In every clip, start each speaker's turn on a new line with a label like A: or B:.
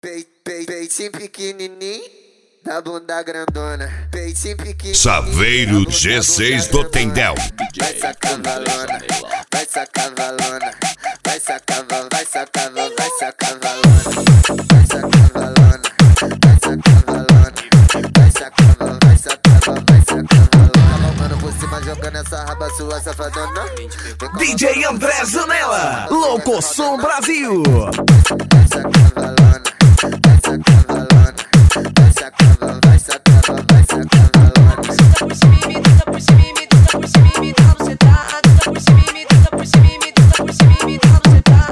A: Peitinho pequenininho, da bunda grandona. Peitinho pequenininho.
B: Saveiro G6 do Tendel.
A: Vai sacar valona, vai sacar valona, vai sacar, vai sacar, vai sacar valona, vai sacar valona, vai sacar valona, vai sacar, vai sacar, vai sacar valona. Mano por cima jogando essa raba sua safadona.
C: DJ André Zanella, Louco Som Brasil.
A: Vai sacar valona, vai sacar valona, vai sacar, vai sacar, vai sacar valona.
D: Por cima e me tenta, por cima e me tenta, por cima e me tenta, você tá. Por cima e me tenta, por cima e me tenta, por cima e me tenta, você tá.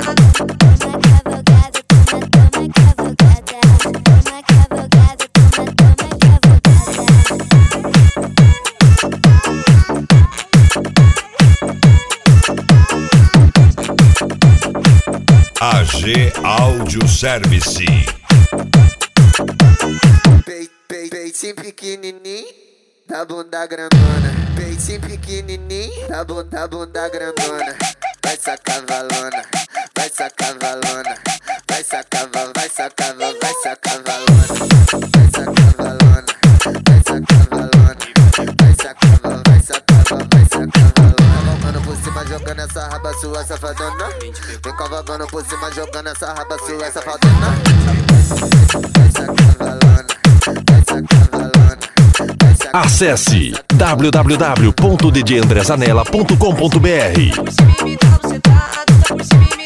B: AG Audio Service.
A: Peitinho pequenininho, da bunda grandona. Peitinho pequenininho, da bunda grandona. Vai sacar valona, vai sacar valona, vai sacar, vai sacar, vai sacar valona, vai sacar valona, vai sacar valona, vai sacar, vai sacar, vai sacar valona. Cavalgando por cima jogando essa raba sua safadona. Vem cavalgando por cima jogando essa raba sua safadona. Vai sacar valona, vai sacar valona.
C: Acesse www.djandrezanella.com.br.
D: Por cima e me tenta, você tá. Por cima e me